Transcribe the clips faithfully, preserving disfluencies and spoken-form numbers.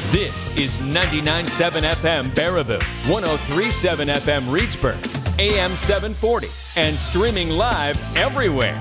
This is ninety-nine point seven F M Baraboo, one oh three point seven F M Reedsburg, A M seven forty, and streaming live everywhere.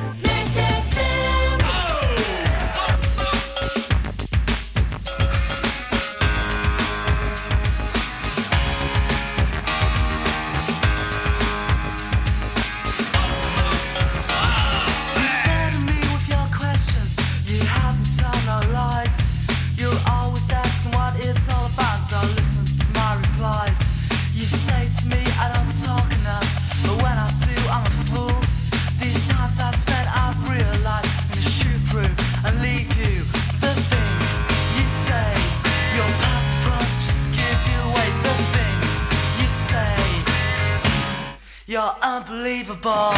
You're unbelievable.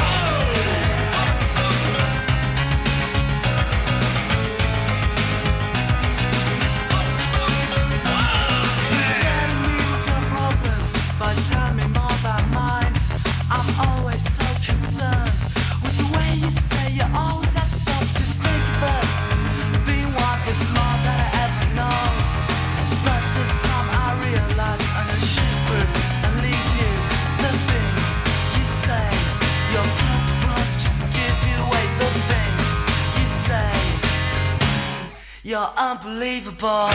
You're unbelievable.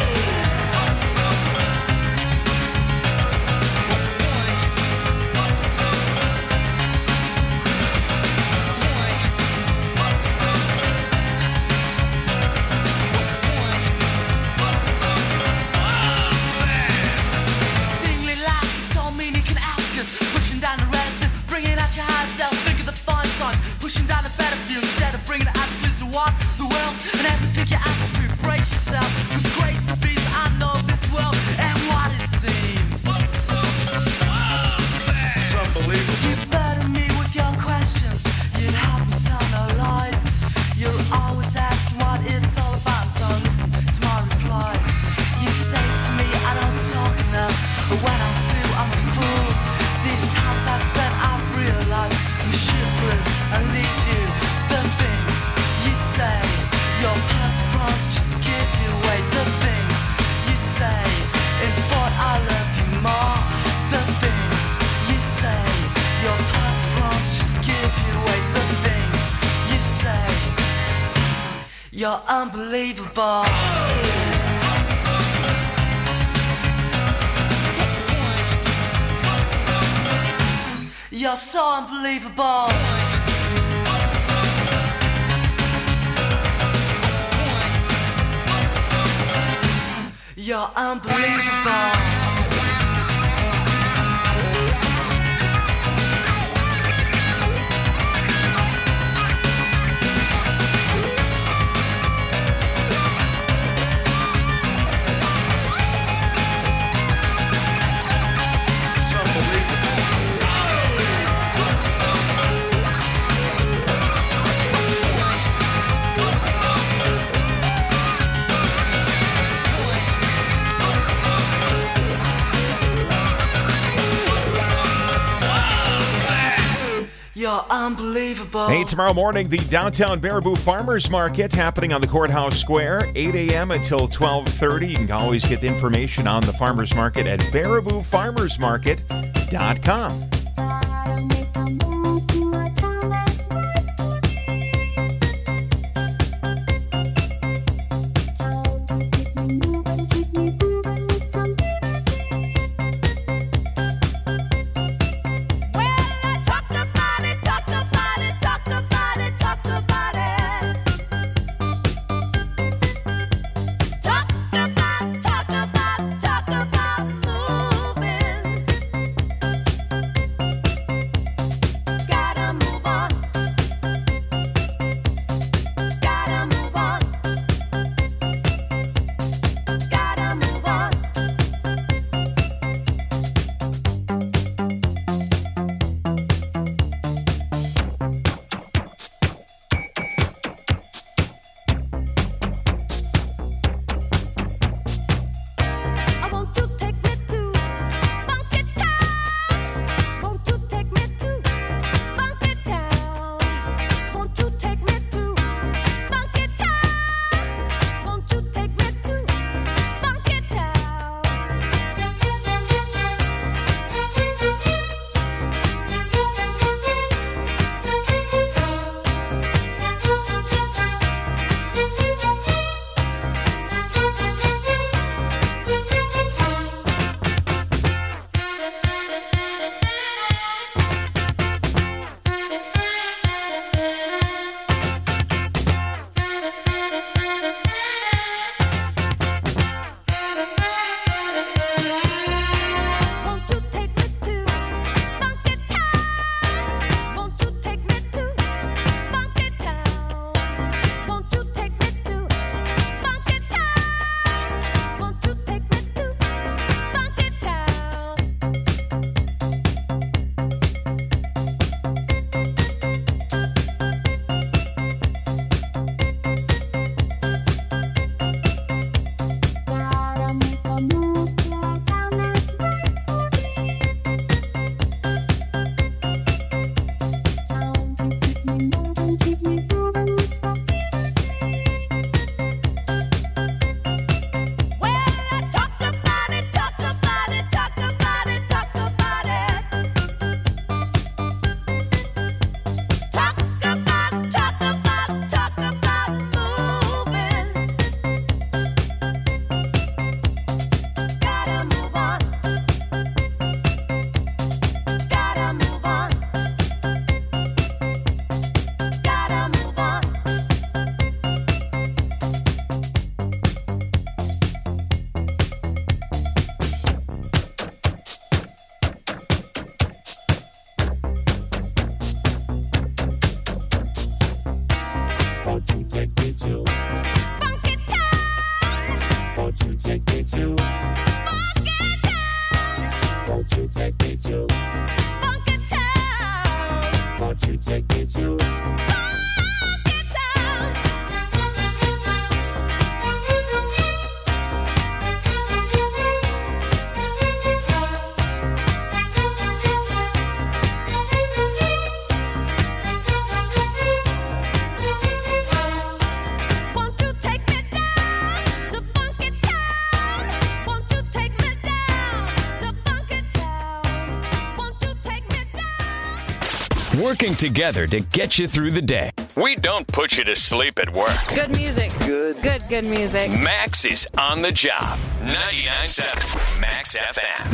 Singly laughs, don't mean you can ask us. Pushing down the reds and bringing out your high self. Think of the fine sign. Pushing down the better view instead of bringing the absolutes to what the world and everything you ask to brace yourself. With grace and peace, I know this world and what it seems. It's unbelievable. You burden me with your questions. You'd have me tell no lies. You're always asking what it's all about. Don't listen to my replies. You say to me I don't talk enough, but when I do I'm a fool. These times I've spent I've realized you shoot through and leave you. The things you say, your purpose just give you away. The things you say, in thought I love you more. The things you say, your purpose just give you away. The things you say, you're unbelievable. You're so unbelievable. You're unbelievable. You're unbelievable. Hey, tomorrow morning, the downtown Baraboo Farmers Market happening on the Courthouse Square, eight a.m. until twelve thirty. You can always get the information on the farmers market at baraboo farmers market dot com. Gotta move to Funky Town? Won't you take me to Funky Town? Won't you take me to Funky Town? Won't you take me down to Funky Town? Won't you take me down to Funky Town? Won't you take me down? Working together to get you through the day. We don't put you to sleep at work. Good music. Good. Good, good music. Max is on the job. ninety-nine point seven Max F M.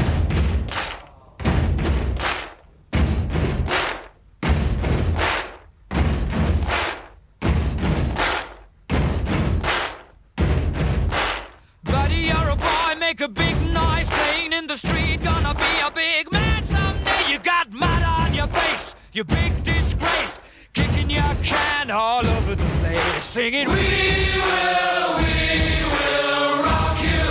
Buddy, you're a boy, make a big noise playing in the street. Gonna be a big man someday. You got mud on your face, you big disgrace. Kicking your can all over the place. Singing, we will, we will rock you.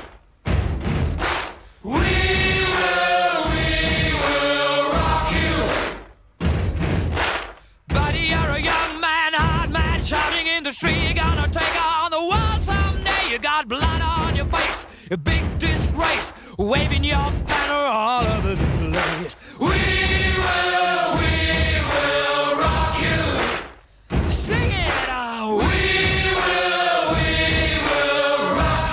We will, we will rock you. Buddy, you're a young man, hard man, shouting in the street. You're gonna take on the world someday. You got blood on your face, a big disgrace, waving your banner all over the place. We will, we will rock you. Sing it out. We will, we will rock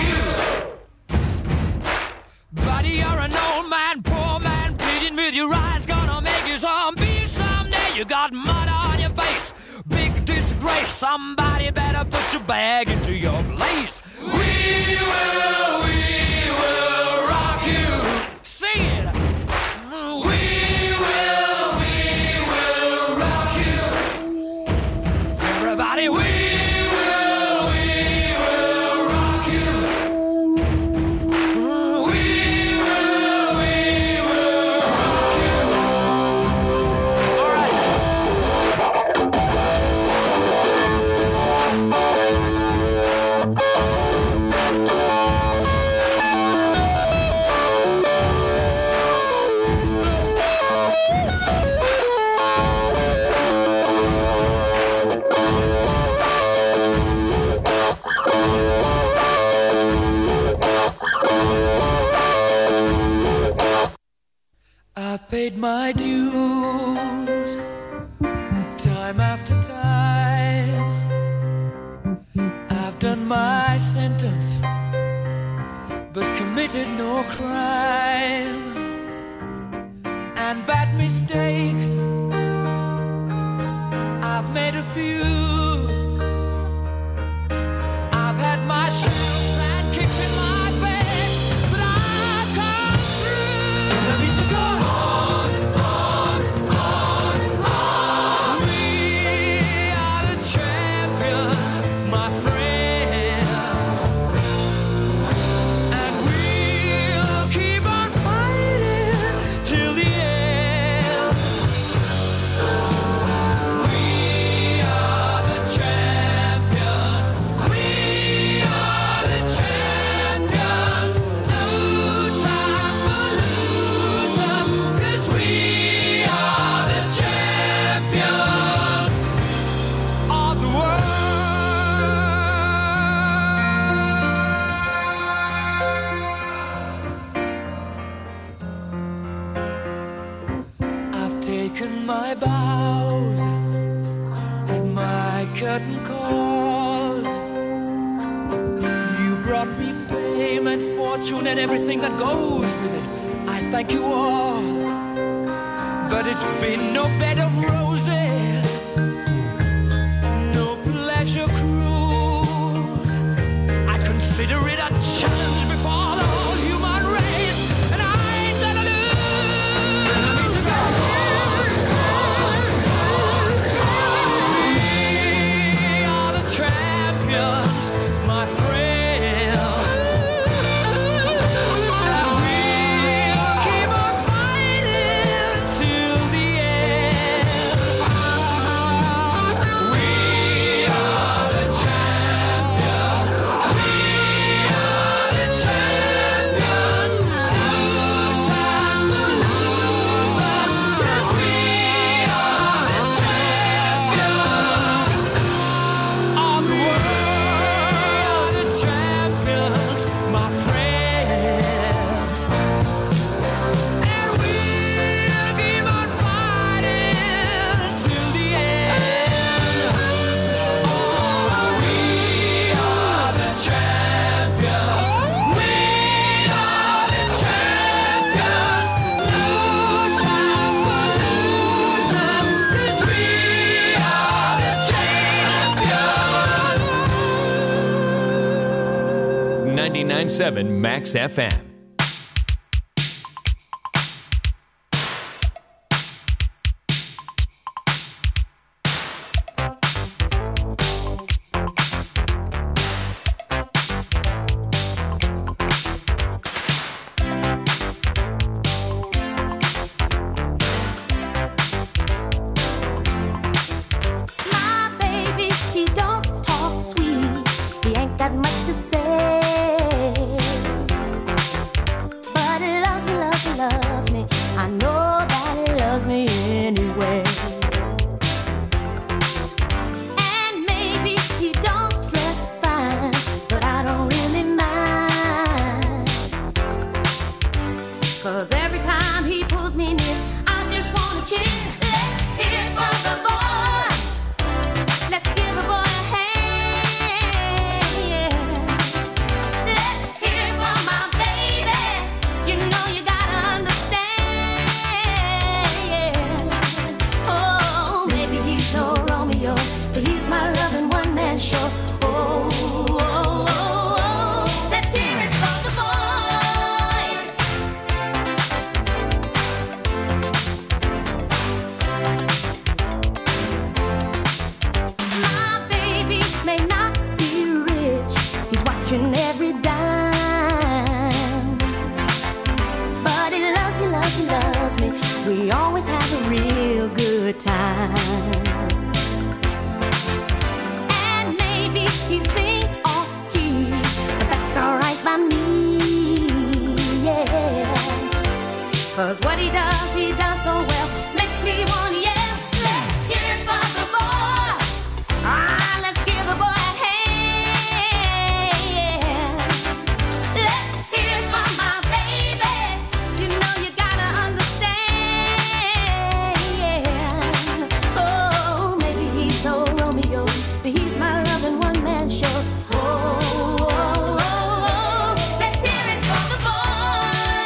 you. Buddy, you're an old man, poor man, bleeding with your eyes, gonna make you zombie someday. You got mud on your face, big disgrace. Somebody better put your bag into your place. We will, we will rock you. Sing it. We will, we will rock you. Everybody, we will, we will rock you. We will, we will rock you. All right. I've paid my dues time after time. I've done my sentence, but committed no crime. And bad mistakes, I've made a few. I've had my share of sand kicked in my face, but I've come through. And I need to go on, on, on, on. We are the champions, my friends, and we'll keep on fighting till the end. We are the champions. We are the champions. No time for losers, 'cause we are the champions of the world. I've taken my bows and my curtain calls. You brought me fame and fortune and everything that goes with it. I thank you all, but it's been no bed of roses, no pleasure cruise. I consider it a challenge before the whole human race, and I ain't gonna lose. We are the champions, my friends, and we'll keep on fighting till the end. We are the champions. We are the seven Max F M. My baby, he don't talk sweet. He ain't got much to say. But he loves me, loves me, loves me. I know that he loves me anyway. And maybe he don't dress fine, but I don't really mind. 'Cause every time he pulls me near, I just wanna cheer. Let's hear it for the boy. Let's give the boy a hand. Yeah. Let's hear it for my baby. You know you gotta understand. Yeah. Oh, maybe he's no Romeo, but he's my loving one man show. Oh, oh, oh, oh. Let's hear it for the boy. My baby may not be rich. He's watching every dime. But he loves me, loves me, loves me. We always have a real good time. And maybe he sings off key, but that's alright by me. Yeah. 'Cause what he does, he does so well. Makes me wanna yell. Let's hear it for the boy. Ah, let's give the boy a hand. Yeah. Let's hear it for my baby. You know you gotta understand. Yeah. Oh, maybe he's no Romeo, but he's my loving one man show. Oh, oh, oh, oh. Let's hear it for the boy.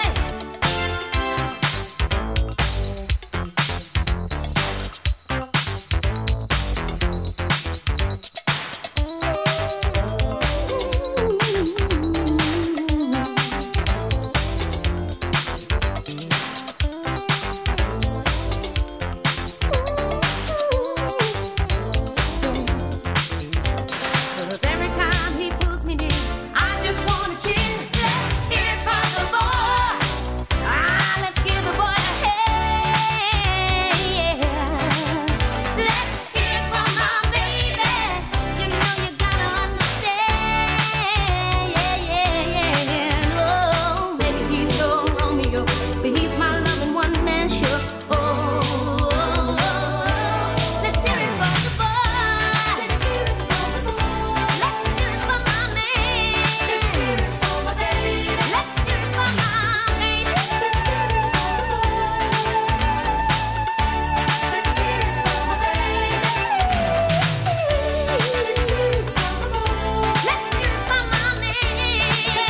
Cause every time he pulls me near, I just wanna cheer. Let's hear it for the boy. Ah, let's give the boy a hand. Yeah. Let's hear it for my baby. You know you gotta understand. Yeah, yeah, yeah. Oh, maybe he's no Romeo, but he's my loving one man show. Oh, oh, oh, oh. Let's hear it for the boy. Let's hear it for the boy. Let's hear it for my man. Let's hear it for my baby. Let's hear it for my baby. Let's hear it for the boy. Let's hear it for my baby. Let's hear it for the boy. Let's hear it for my man. Let's hear it for my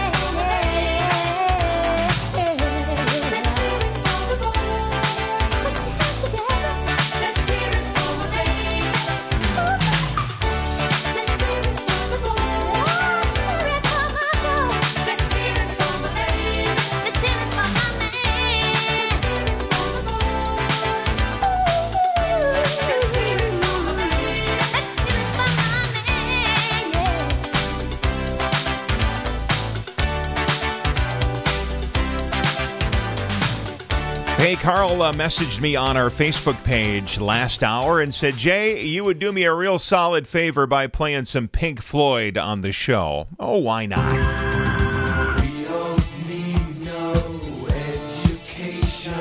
Hey, Carl uh, messaged me on our Facebook page last hour and said, Jay, you would do me a real solid favor by playing some Pink Floyd on the show. Oh, why not? We don't need no education.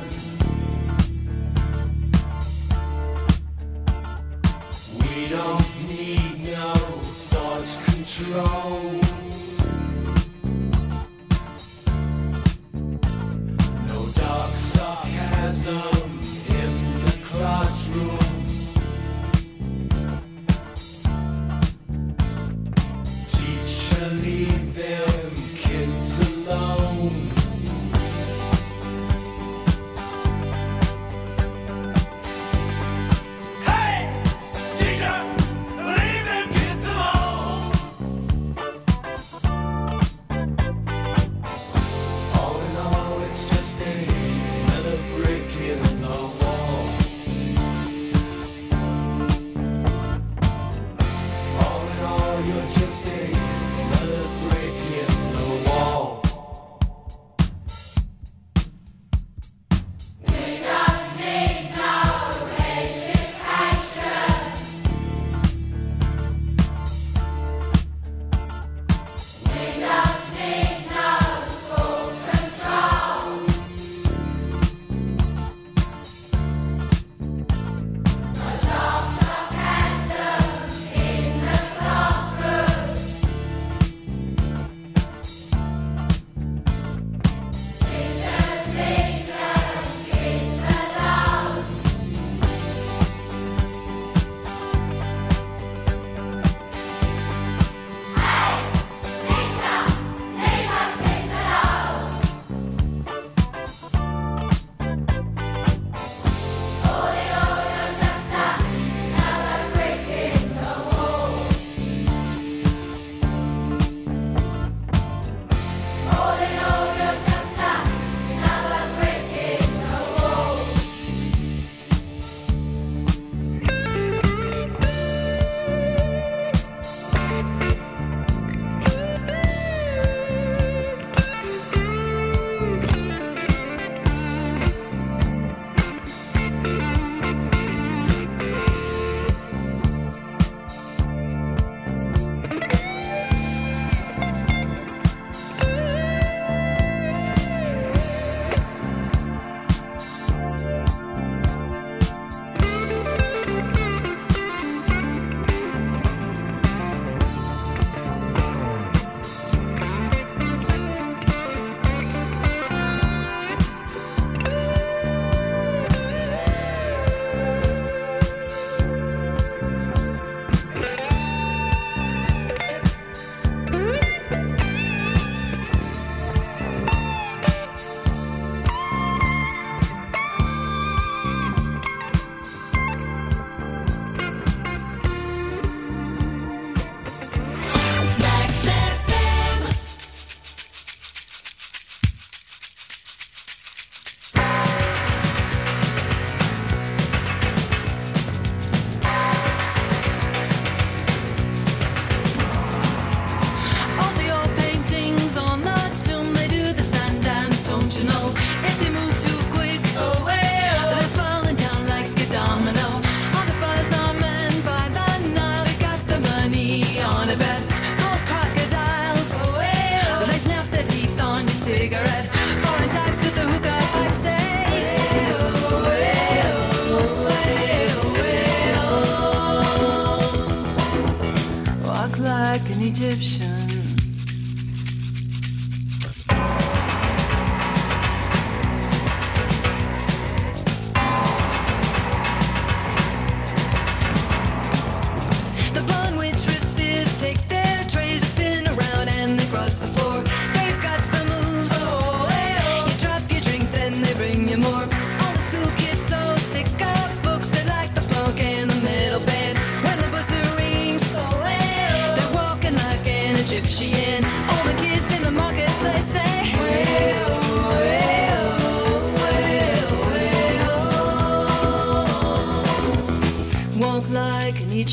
We don't need no thought control. No dark sarcasm in the classroom. Teacher, leave it.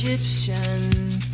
Egyptian.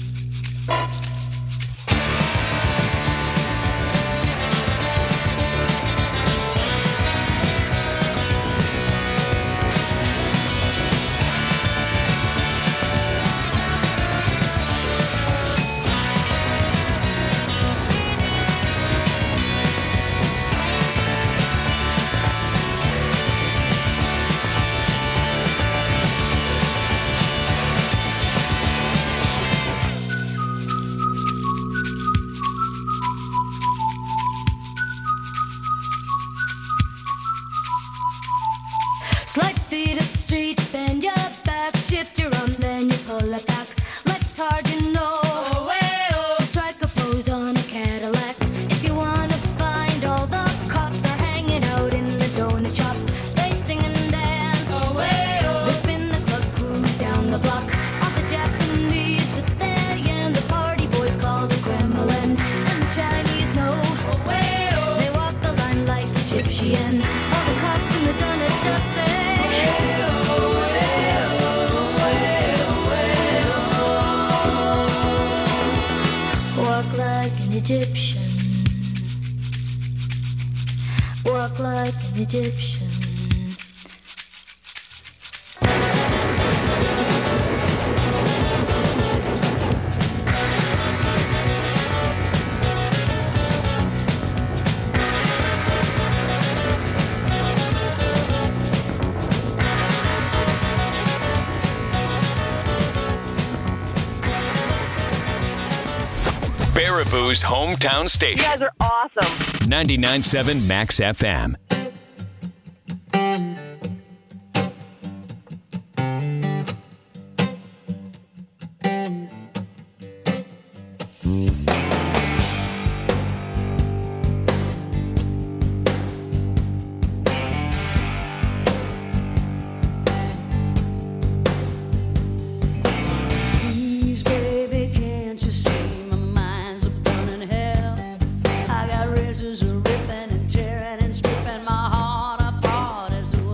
Slight feet up the street, bend your back, shift your arm, then you pull it back. Life's hard, you know. So strike a pose on a Cadillac. If you wanna find all the cops, they're hanging out in the donut shop. They sing and dance. They spin the club, cruise down the block. All the Japanese with their yen, the party boys call the Kremlin, and the Chinese know. They walk the line like Egyptian. All the cops in the donut shop say. Walk like an Egyptian. Walk like an Egyptian. Baraboo's hometown You station. guys are awesome. ninety-nine point seven Max F M. Please, baby, can't you see my mind's a burning hell? I got razors ripping and tearing and stripping my heart apart as the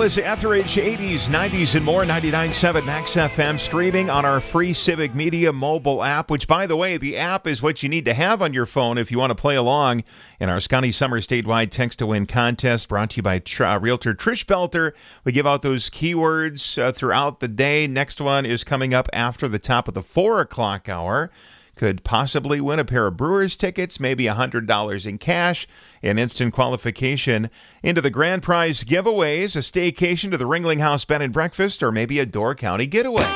Timeless Etheridge, eighties, nineties, and more. ninety-nine point seven Max F M, streaming on our free Civic Media mobile app, which, by the way, the app is what you need to have on your phone if you want to play along in our Scotty Summer statewide text-to-win contest, brought to you by Tr- uh, Realtor Trish Belter. We give out those keywords uh, throughout the day. Next one is coming up after the top of the four o'clock hour. Could possibly win a pair of Brewers tickets, maybe one hundred dollars in cash, an instant qualification into the grand prize giveaways, a staycation to the Ringling House Bed and Breakfast, or maybe a Door County getaway.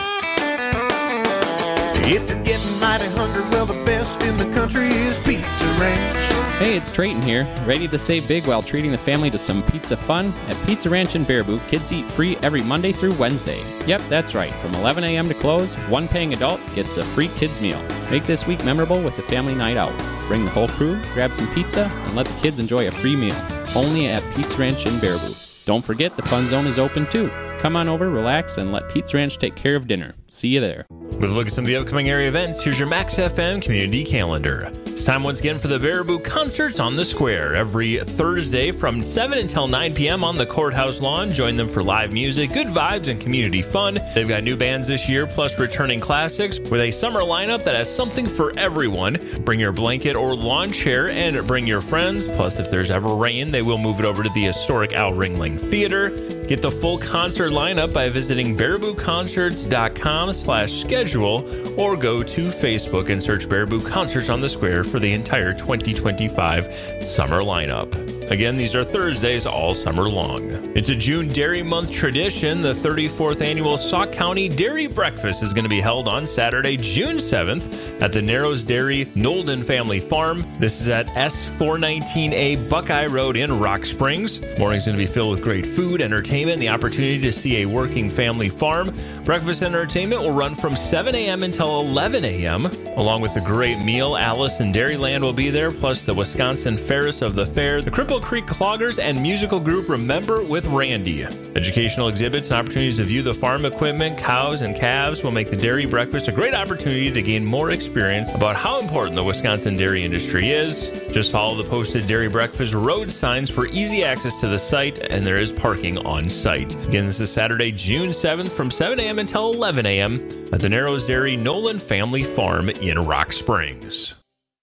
If you're getting mighty hungry, well, the best in the country is Pizza Ranch. Hey, it's Trayton here, ready to save big while treating the family to some pizza fun. At Pizza Ranch in Baraboo, kids eat free every Monday through Wednesday. Yep, that's right. From eleven a.m. to close, one paying adult gets a free kids meal. Make this week memorable with the family night out. Bring the whole crew, grab some pizza, and let the kids enjoy a free meal. Only at Pizza Ranch in Baraboo. Don't forget the fun zone is open too. Come on over, relax, and let Pizza Ranch take care of dinner. See you there. With a look at some of the upcoming area events, here's your Max F M community calendar. It's time once again for the Baraboo Concerts on the Square. Every Thursday from seven until nine p.m. on the courthouse lawn. Join them for live music, good vibes, and community fun. They've got new bands this year, plus returning classics, with a summer lineup that has something for everyone. Bring your blanket or lawn chair and bring your friends. Plus, if there's ever rain, they will move it over to the historic Al Ringling Theater. Get the full concert lineup by visiting baraboo concerts dot com slash schedule or go to Facebook and search Baraboo Concerts on the Square for the entire twenty twenty-five summer lineup. Again, these are Thursdays all summer long. It's a June Dairy Month tradition. The thirty-fourth annual Sauk County Dairy Breakfast is going to be held on Saturday, June seventh at the Narrows Dairy Nolden Family Farm. This is at S four nineteen A Buckeye Road in Rock Springs. Morning's going to be filled with great food, entertainment, and the opportunity to see a working family farm. Breakfast and entertainment will run from seven a.m. until eleven a.m. Along with the great meal, Alice and Dairyland will be there, plus the Wisconsin Ferris of the Fair, the Cripple Creek Cloggers, and musical group Remember with Randy. Educational exhibits and opportunities to view the farm equipment, cows, and calves will make the dairy breakfast a great opportunity to gain more experience about how important the Wisconsin dairy industry is. Just follow the posted Dairy Breakfast road signs for easy access to the site, and there is parking on site. Again, this is Saturday, June seventh from seven a.m. until eleven a.m. at the Narrows Dairy Nolan Family Farm in Rock Springs.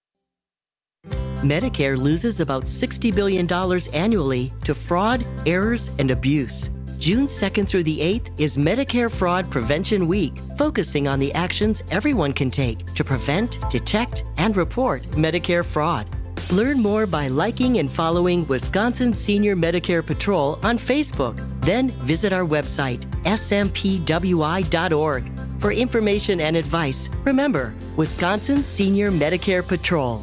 Medicare loses about sixty billion dollars annually to fraud, errors, and abuse. June second through the eighth is Medicare Fraud Prevention Week, focusing on the actions everyone can take to prevent, detect, and report Medicare fraud. Learn more by liking and following Wisconsin Senior Medicare Patrol on Facebook. Then visit our website, S M P W I dot org. For information and advice, remember, Wisconsin Senior Medicare Patrol.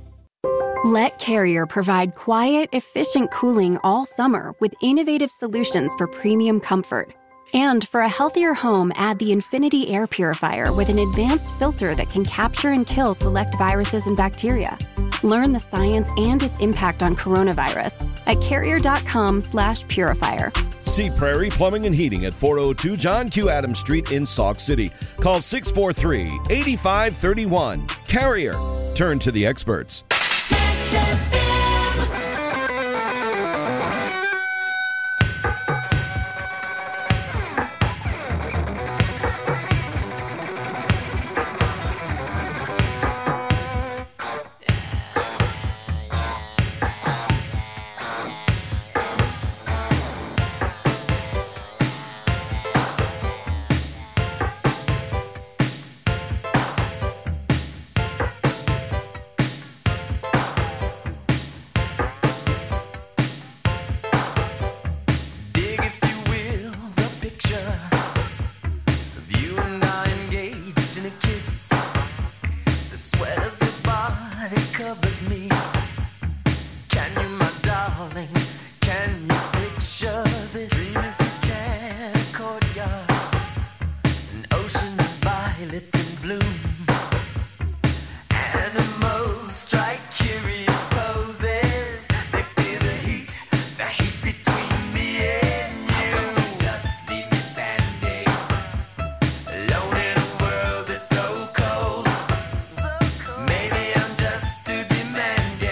Let Carrier provide quiet, efficient cooling all summer with innovative solutions for premium comfort. And for a healthier home, add the Infinity Air Purifier with an advanced filter that can capture and kill select viruses and bacteria. Learn the science and its impact on coronavirus at carrier.com slash purifier. See Prairie Plumbing and Heating at four oh two John Q. Adams Street in Sauk City. Call six four three, eight five three one. Carrier. Turn to the experts.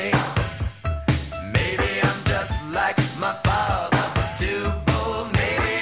Maybe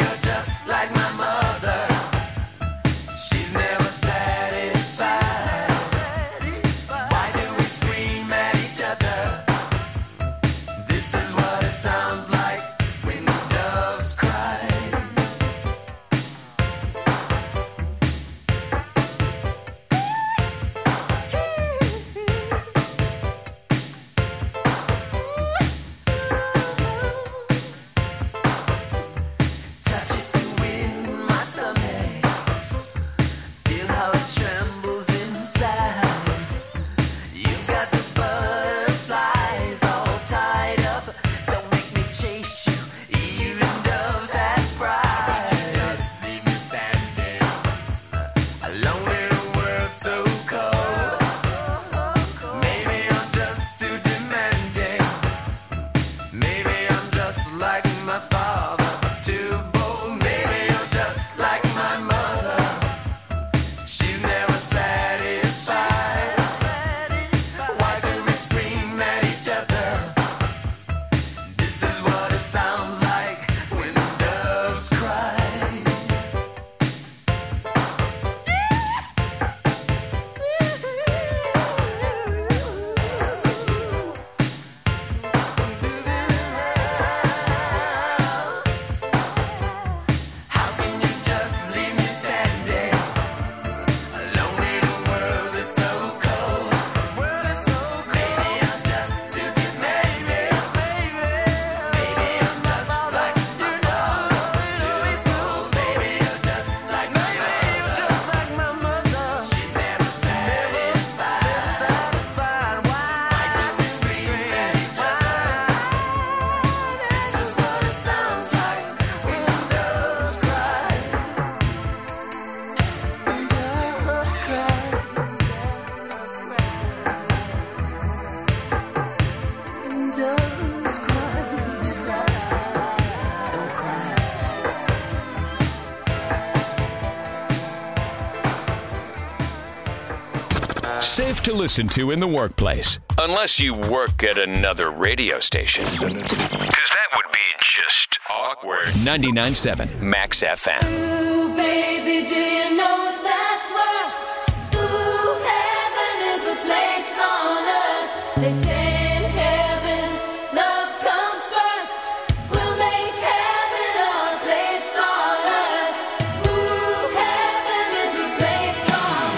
safe to listen to in the workplace. Unless you work at another radio station. Because that would be just awkward. ninety-nine point seven Max F M. Ooh, baby, do you know what that's worth? Ooh, heaven is a place on earth. They say in heaven, love comes first. We'll make heaven a place on earth. Ooh, heaven is a place on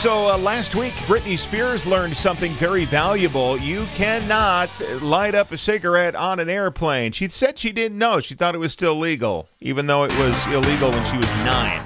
So uh, last week, Britney Spears learned something very valuable. You cannot light up a cigarette on an airplane. She said she didn't know. She thought it was still legal, even though it was illegal when she was nine.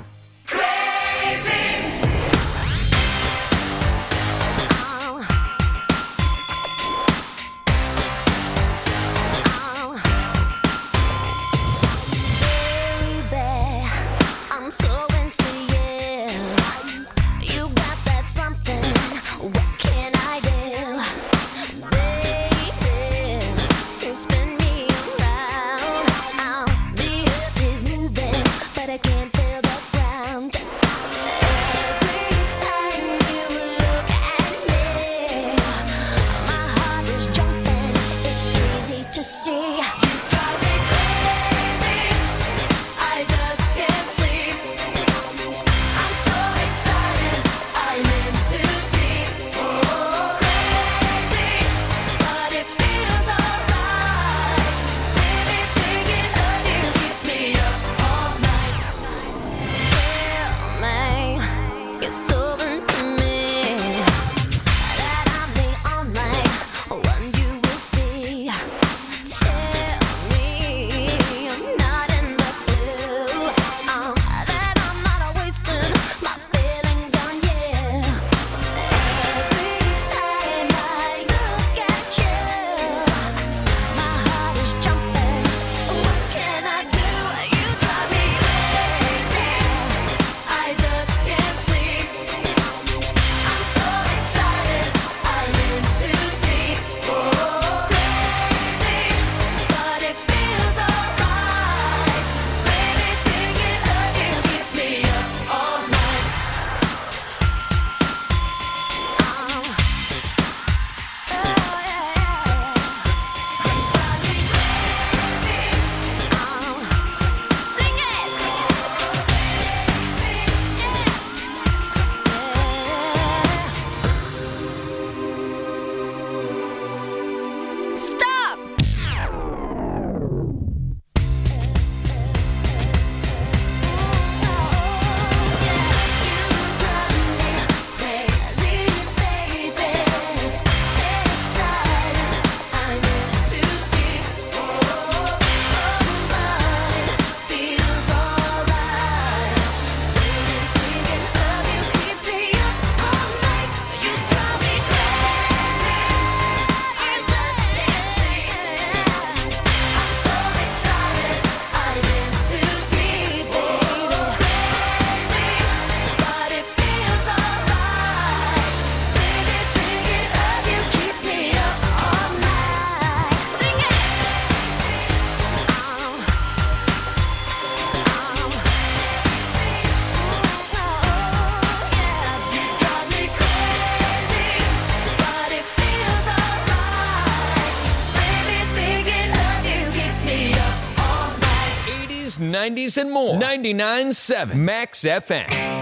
nineties and more. ninety-nine point seven Max F M.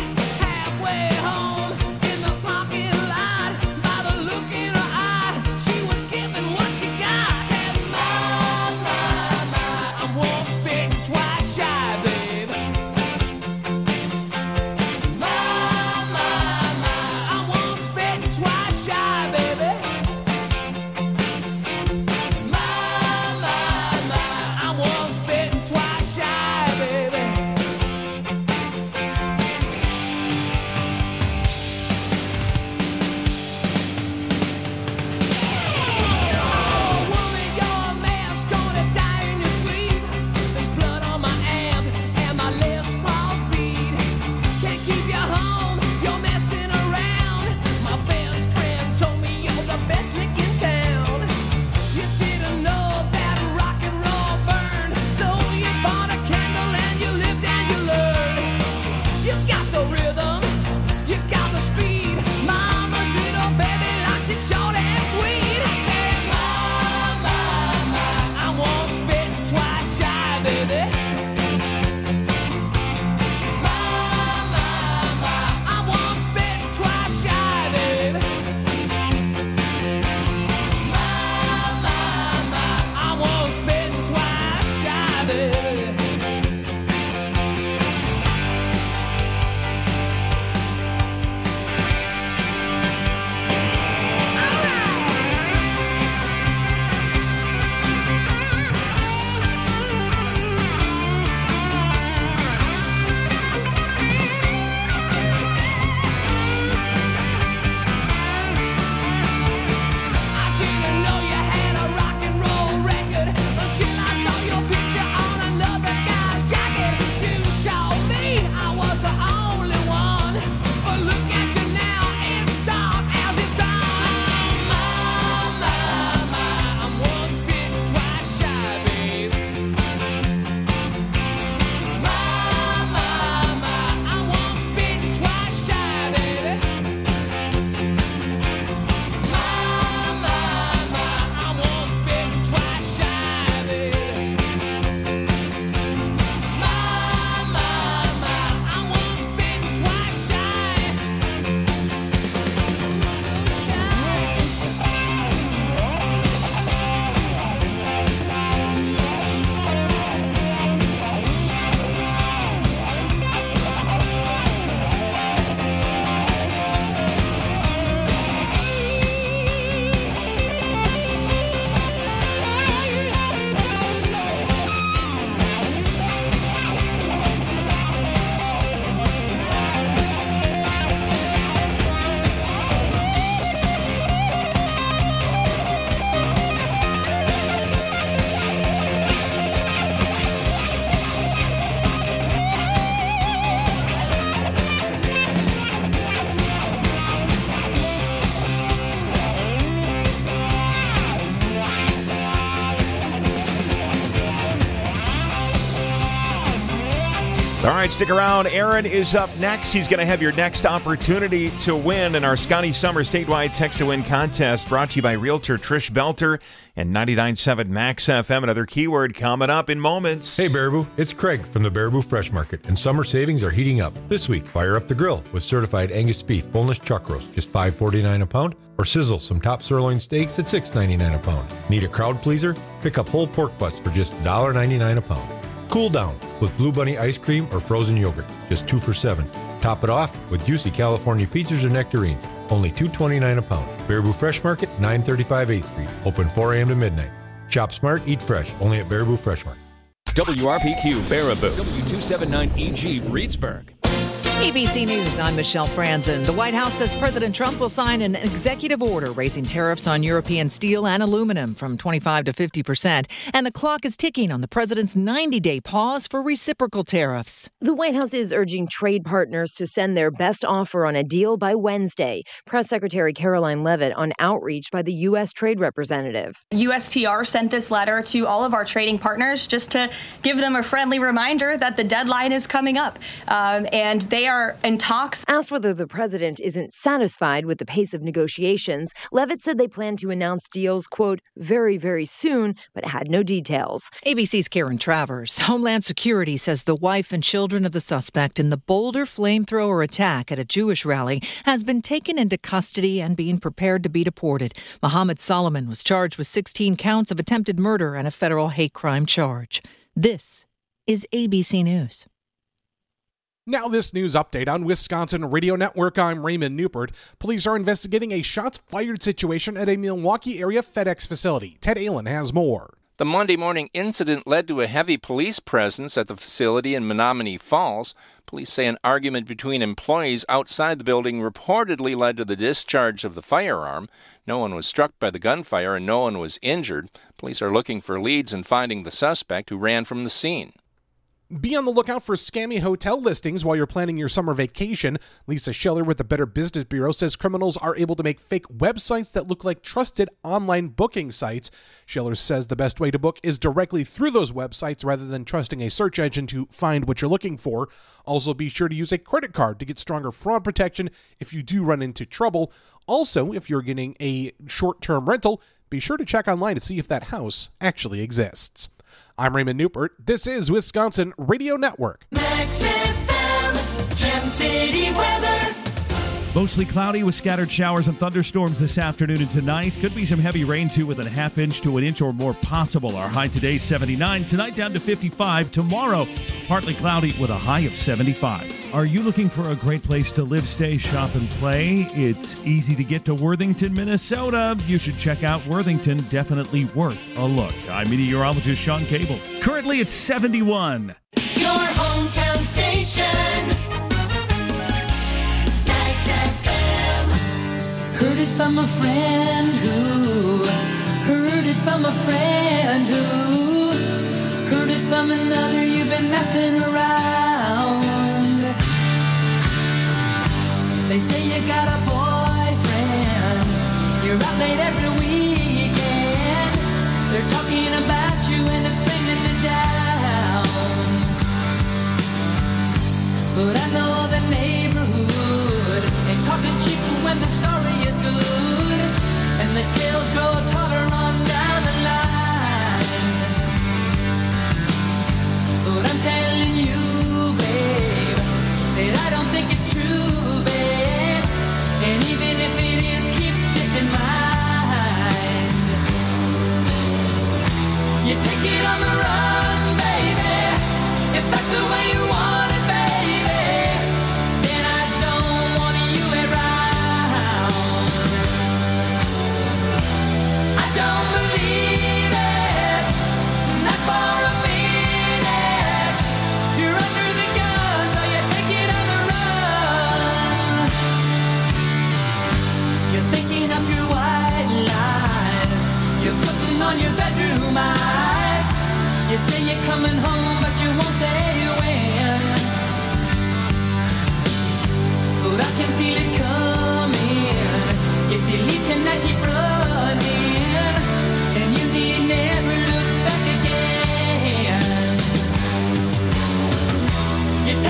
Halfway home in the parking lot, by the look in her eye, she All right, stick around. Aaron is up next. He's going to have your next opportunity to win in our Scotty Summer statewide text-to-win contest brought to you by Realtor Trish Belter and ninety-nine point seven Max F M. Another keyword coming up in moments. Hey, Baraboo. It's Craig from the Baraboo Fresh Market, and summer savings are heating up. This week, fire up the grill with certified Angus beef boneless chuck roast, just five forty-nine a pound, or sizzle some top sirloin steaks at six ninety-nine a pound. Need a crowd pleaser? Pick up whole pork butts for just one ninety-nine a pound. Cool down with Blue Bunny ice cream or frozen yogurt, just two for seven. Top it off with juicy California pizzas or nectarines, only two twenty-nine a pound. Baraboo Fresh Market, nine thirty-five eighth Street, open four a.m. to midnight. Shop smart, eat fresh, only at Baraboo Fresh Market. W R P Q Baraboo, W two seventy-nine E G Reedsburg. A B C News, I'm Michelle Franzen. The White House says President Trump will sign an executive order raising tariffs on European steel and aluminum from twenty-five to fifty percent. And the clock is ticking on the president's ninety-day pause for reciprocal tariffs. The White House is urging trade partners to send their best offer on a deal by Wednesday. Press Secretary Caroline Leavitt on outreach by the U S Trade Representative. U S T R sent this letter to all of our trading partners just to give them a friendly reminder that the deadline is coming up. Um, and they are in talks. Asked whether the president isn't satisfied with the pace of negotiations, Leavitt said they plan to announce deals, quote, very, very soon, but had no details. A B C's Karen Travers. Homeland Security says the wife and children of the suspect in the Boulder flamethrower attack at a Jewish rally has been taken into custody and being prepared to be deported. Mohammed Solomon was charged with sixteen counts of attempted murder and a federal hate crime charge. This is A B C News. Now this news update on Wisconsin Radio Network. I'm Raymond Newport. Police are investigating a shots fired situation at a Milwaukee area FedEx facility. Ted Allen has more. The Monday morning incident led to a heavy police presence at the facility in Menominee Falls. Police say an argument between employees outside the building reportedly led to the discharge of the firearm. No one was struck by the gunfire and no one was injured. Police are looking for leads and finding the suspect who ran from the scene. Be on the lookout for scammy hotel listings while you're planning your summer vacation. Lisa Schiller with the Better Business Bureau says criminals are able to make fake websites that look like trusted online booking sites. Schiller says the best way to book is directly through those websites rather than trusting a search engine to find what you're looking for. Also, be sure to use a credit card to get stronger fraud protection if you do run into trouble. Also, if you're getting a short-term rental, be sure to check online to see if that house actually exists. I'm Raymond Newport. This is Wisconsin Radio Network. Max F M, Gem City weather. Mostly cloudy with scattered showers and thunderstorms this afternoon and tonight. Could be some heavy rain, too, with a half inch to an inch or more possible. Our high today, seventy-nine. Tonight, down to fifty-five. Tomorrow, partly cloudy with a high of seventy-five. Are you looking for a great place to live, stay, shop, and play? It's easy to get to Worthington, Minnesota. You should check out Worthington. Definitely worth a look. I'm meteorologist Sean Cable. Currently, it's seventy-one. Your hometown station. Heard it from a friend who heard it from a friend who heard it from another. You've been messing around. They say you got a boyfriend. You're out late every weekend. They're talking about you and it's bringing me down. But I know the neighborhood and talk is cheap when the story is good and the tales grow taller on down the line. But I'm telling you, babe, that I don't think it's true, babe. And even if it is, keep this in mind. You take it on the run, baby, if that's the way you want it, baby. Then I don't want you around. I don't believe it, not for a minute. You're under the gun, so you take it on the run. You're thinking up your white lies. You're putting on your bedroom eyes. You say you're coming home, but you won't say when. But I can feel it coming. If you leave tonight, keep running, and you need never look back again. You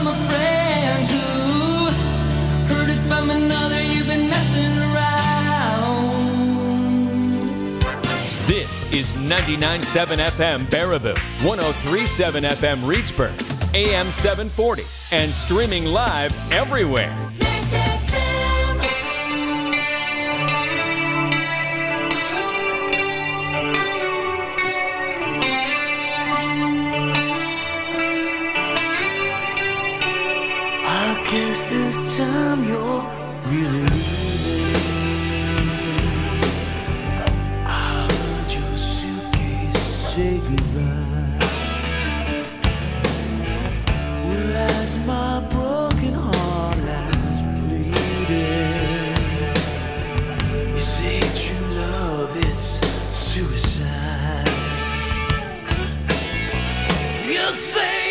from a friend who heard it from another. You've been messing around. This is ninety-nine point seven F M Baraboo, one oh three point seven F M Reedsburg, A M seven forty, and streaming live everywhere. I guess this time you're really leaving. I heard your suitcase say goodbye. Well, as my broken heart lies bleeding, you say true love, it's suicide. You say